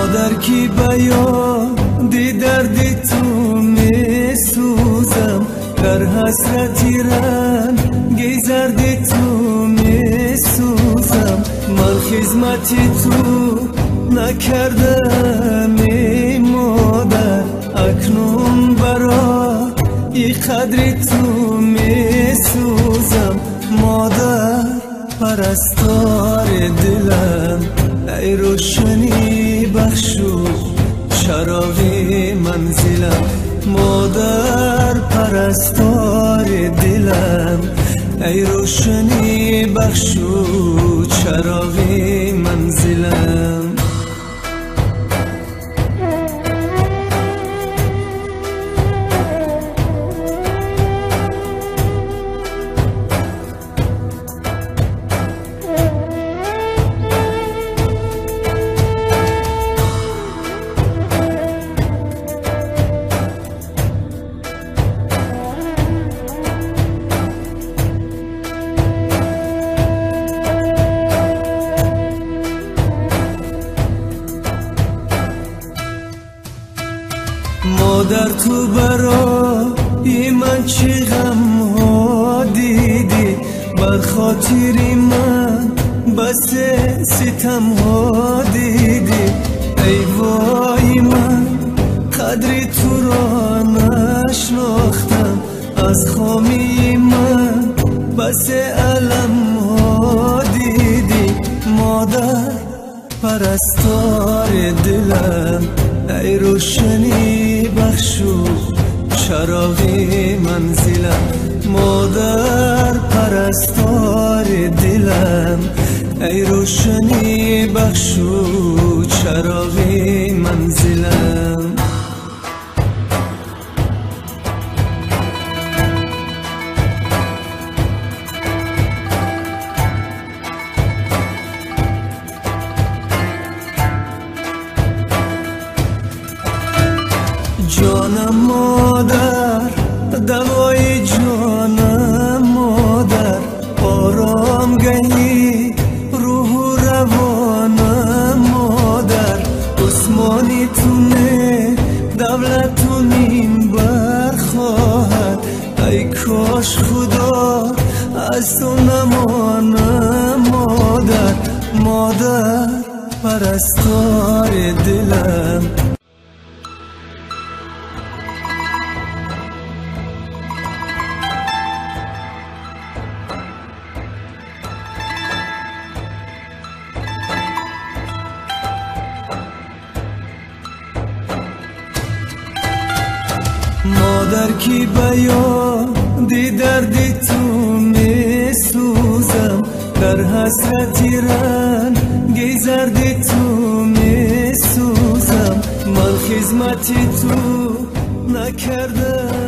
مادر کی بیادی دردی تو می سوزم، در حسرتی رنگی زردی تو می سوزم. من خدمتی تو نکردم ای مادر، اکنون برای قدری تو می سوزم. مادر پرستار دلم، ای روشنی بخشو چراغی منزلم. مادر پرستار دلم، ای روشنی بخشو چراغی منزلم. مادر تو برای من چه غم ها دیدی، بر خاطری من بس ستم ها دیدی. ای وای من قدری تو را نشناختم، از خامی من بس علم ها دیدی. مادر پرستار دلم، ای روشنی بخشو چراغی منزلم. مادر پرستار دلم، ای روشنی بخشو چراغی منزلم. جانم مادر، دوای جانم مادر، آرامگهی روح و روانم مادر. عثمانی تونه دولتونیم برخواهد، ای کاش خدا از تو نمانم مادر. مادر پرستار دلم. مادر کی بیادی دردی تو می سوزم، در حسرتی رنگی زردی تو می سوزم. من خدمتی تو نکردم